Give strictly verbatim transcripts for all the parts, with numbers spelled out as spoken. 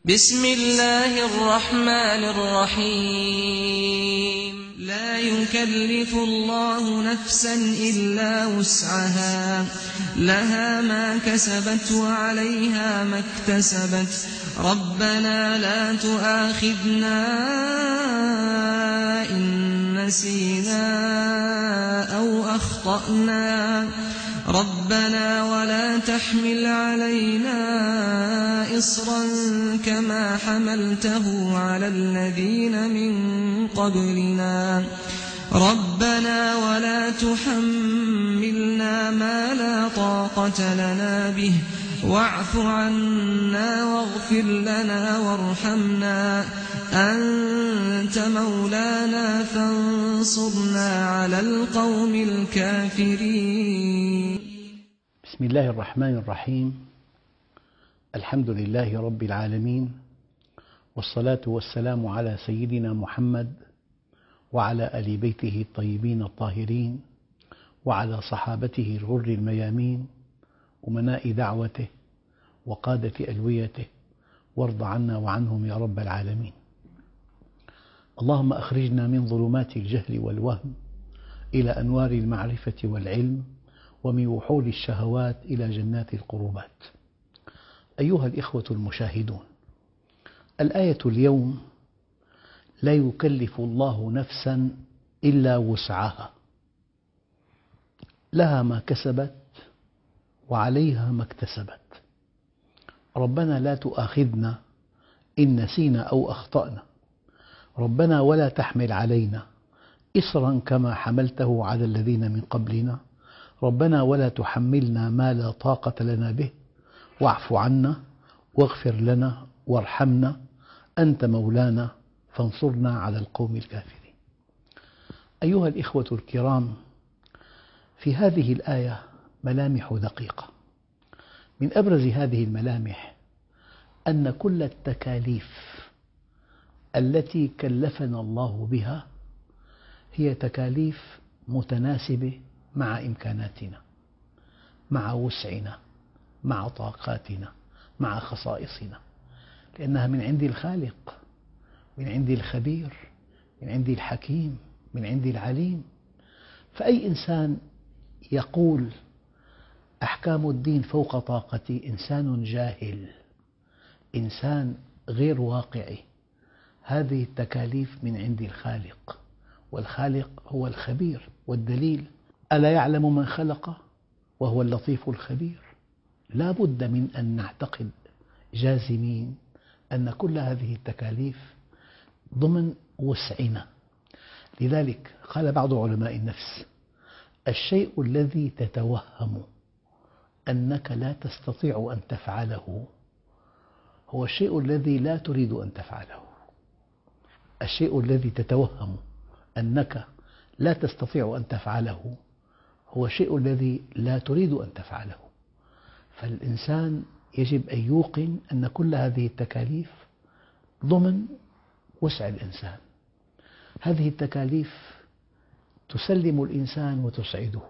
بسم الله الرحمن الرحيم لا يكلف الله نفسا إلا وسعها لها ما كسبت وعليها ما اكتسبت ربنا لا تؤاخذنا إن نسينا أو أخطأنا ربنا ولا تحمل علينا إصرا كما حملته على الذين من قبلنا ربنا ولا تحملنا ما لا طاقة لنا به واعف عنا واغفر لنا وارحمنا أنت مولانا فانصرنا على القوم الكافرين. بسم الله الرحمن الرحيم. الحمد لله رب العالمين، والصلاة والسلام على سيدنا محمد وعلى آل بيته الطيبين الطاهرين وعلى صحابته الغر الميامين أمناء دعوته وقادة ألويته، وارض عنا وعنهم يا رب العالمين. اللهم أخرجنا من ظلمات الجهل والوهم إلى أنوار المعرفة والعلم، ومن وحول الشهوات إلى جنات القربات. أيها الإخوة المشاهدون، الآية اليوم لا يكلف الله نفسا إلا وسعها لها ما كسبت وعليها ما اكتسبت ربنا لا تؤاخذنا إن نسينا أو أخطأنا ربنا ولا تحمل علينا إصرا كما حملته على الذين من قبلنا ربنا ولا تحملنا ما لا طاقة لنا به واعف عنا واغفر لنا وارحمنا أنت مولانا فانصرنا على القوم الكافرين. أيها الإخوة الكرام، في هذه الآية ملامح دقيقة. من أبرز هذه الملامح أن كل التكاليف التي كلفنا الله بها هي تكاليف متناسبة مع إمكاناتنا، مع وسعنا، مع طاقاتنا، مع خصائصنا، لأنها من عند الخالق، من عند الخبير، من عند الحكيم، من عند العليم. فأي إنسان يقول أحكام الدين فوق طاقتي إنسان جاهل، إنسان غير واقعي. هذه التكاليف من عند الخالق، والخالق هو الخبير، والدليل ألا يعلم من خلق وهو اللطيف الخبير. لا بد من أن نعتقد جازمين أن كل هذه التكاليف ضمن وسعنا. لذلك قال بعض علماء النفس: الشيء الذي تتوهم أنك لا تستطيع أن تفعله هو الشيء الذي لا تريد أن تفعله. الشيء الذي تتوهم أنك لا تستطيع أن تفعله هو الشيء الذي لا تريد أن تفعله. فالإنسان يجب أن يوقن أن كل هذه التكاليف ضمن وسع الإنسان. هذه التكاليف تسلم الإنسان وتسعده.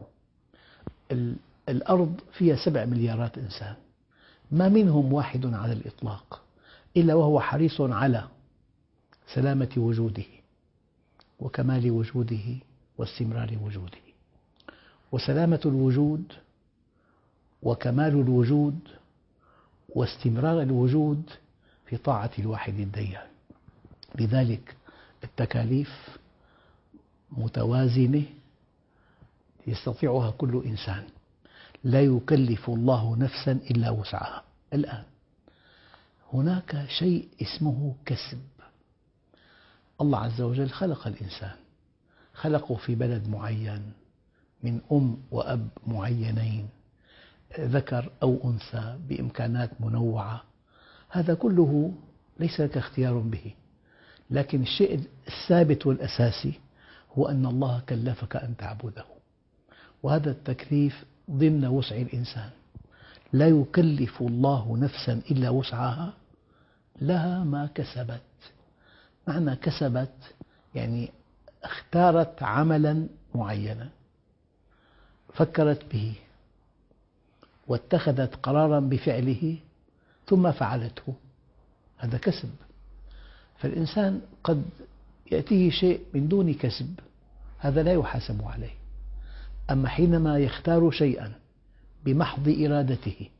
الأرض فيها سبع مليارات إنسان، ما منهم واحد على الإطلاق إلا وهو حريص على سلامة وجوده وكمال وجوده واستمرار وجوده. وسلامة الوجود وكمال الوجود واستمرار الوجود في طاعة الواحد الديان. لذلك التكاليف متوازنة يستطيعها كل إنسان. لا يكلف الله نفسا إلا وسعها. الآن هناك شيء اسمه كسب. الله عز وجل خلق الإنسان، خلقه في بلد معين من أم وأب معينين، ذكر أو أنثى بإمكانات منوعة. هذا كله ليس لك اختيار به، لكن الشيء الثابت والأساسي هو أن الله كلفك أن تعبده، وهذا التكليف ضمن وسع الإنسان. لا يكلف الله نفسا إلا وسعها لها ما كسبت. معنى كسبت يعني اختارت عملا معينا، فكرت به واتخذت قرارا بفعله ثم فعلته. هذا كسب. فالإنسان قد يأتيه شيء من دون كسب، هذا لا يحاسب عليه. أما حينما يختار شيئا بمحض إرادته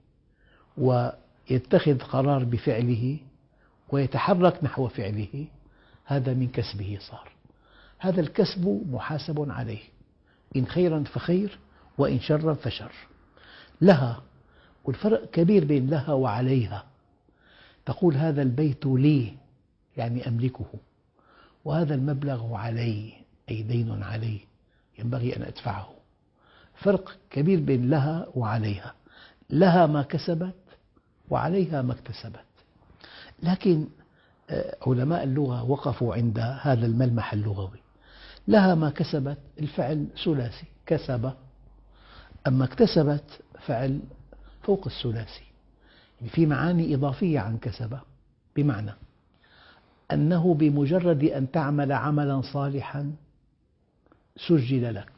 ويتخذ قرار بفعله ويتحرك نحو فعله، هذا من كسبه صار. هذا الكسب محاسب عليه، إن خيرا فخير وإن شرا فشر. لها، والفرق كبير بين لها وعليها. تقول هذا البيت لي يعني أملكه، وهذا المبلغ علي أي دين علي ينبغي أن أدفعه. فرق كبير بين لها وعليها. لها ما كسبت وعليها ما اكتسبت. لكن علماء اللغة وقفوا عند هذا الملمح اللغوي. لها ما كسبت الفعل ثلاثي كسب، أما اكتسبت فعل فوق الثلاثي، يعني في معاني إضافية عن كسب، بمعنى أنه بمجرد أن تعمل عملا صالحا سجل لك،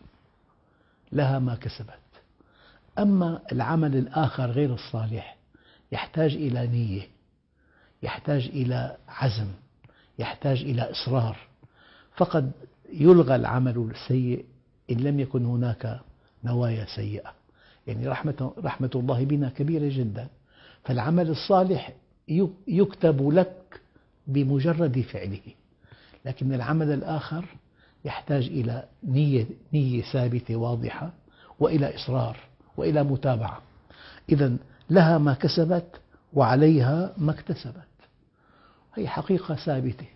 لها ما كسبت. أما العمل الآخر غير الصالح يحتاج إلى نية، يحتاج إلى عزم، يحتاج إلى إصرار، فقد يلغى العمل السيء إن لم يكن هناك نوايا سيئة. يعني رحمة, رحمة الله بنا كبيرة جدا، فالعمل الصالح يكتب لك بمجرد فعله، لكن العمل الآخر يحتاج إلى نية, نية ثابتة واضحة، وإلى إصرار، وإلى متابعة. إذن لها ما كسبت وعليها ما اكتسبت، هي حقيقة ثابتة.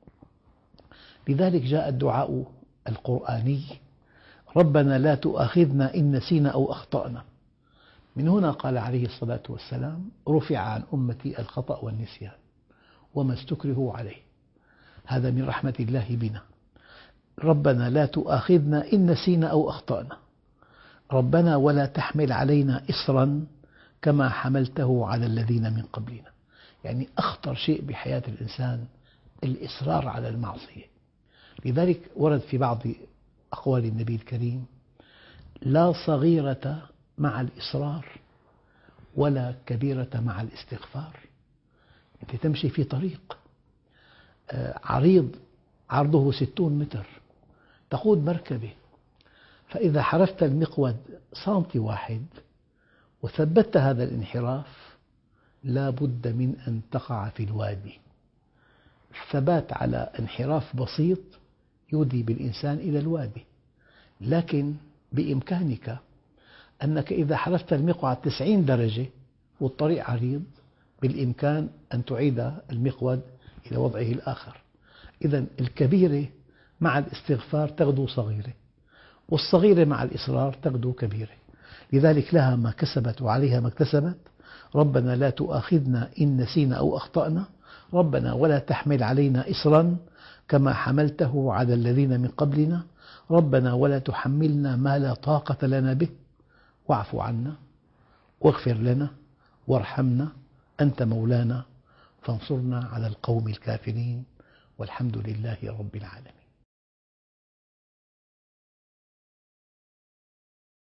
لذلك جاء الدعاء القرآني: ربنا لا تؤاخذنا إن نسينا أو أخطأنا. من هنا قال عليه الصلاة والسلام: رفع عن أمتي الخطأ والنسيان وما استكرهوا عليه. هذا من رحمة الله بنا. ربنا لا تؤاخذنا إن نسينا أو أخطأنا. ربنا ولا تحمل علينا إصرا كما حملته على الذين من قبلنا. يعني أخطر شيء بحياة الإنسان الإصرار على المعصية. لذلك ورد في بعض أقوال النبي الكريم: لا صغيرة مع الإصرار ولا كبيرة مع الاستغفار. أنت تمشي في طريق عريض عرضه ستون متر، تقود مركبة، فإذا حرفت المقود سنتي واحد وثبتت هذا الانحراف لا بد من أن تقع في الوادي. الثبات على انحراف بسيط يودي بالإنسان إلى الوادي، لكن بإمكانك أنك إذا حرفت المقود تسعين درجة والطريق عريض بالإمكان أن تعيد المقود إلى وضعه الآخر. إذن الكبيرة مع الاستغفار تغدو صغيرة، والصغيرة مع الإصرار تغدو كبيرة. لذلك لها ما كسبت وعليها ما اكتسبت. ربنا لا تؤاخذنا إن نسينا أو أخطأنا. ربنا ولا تحمل علينا إصرا كما حملته على الذين من قبلنا. ربنا ولا تحملنا ما لا طاقة لنا به واعف عنا واغفر لنا وارحمنا أنت مولانا فانصرنا على القوم الكافرين، والحمد لله رب العالمين.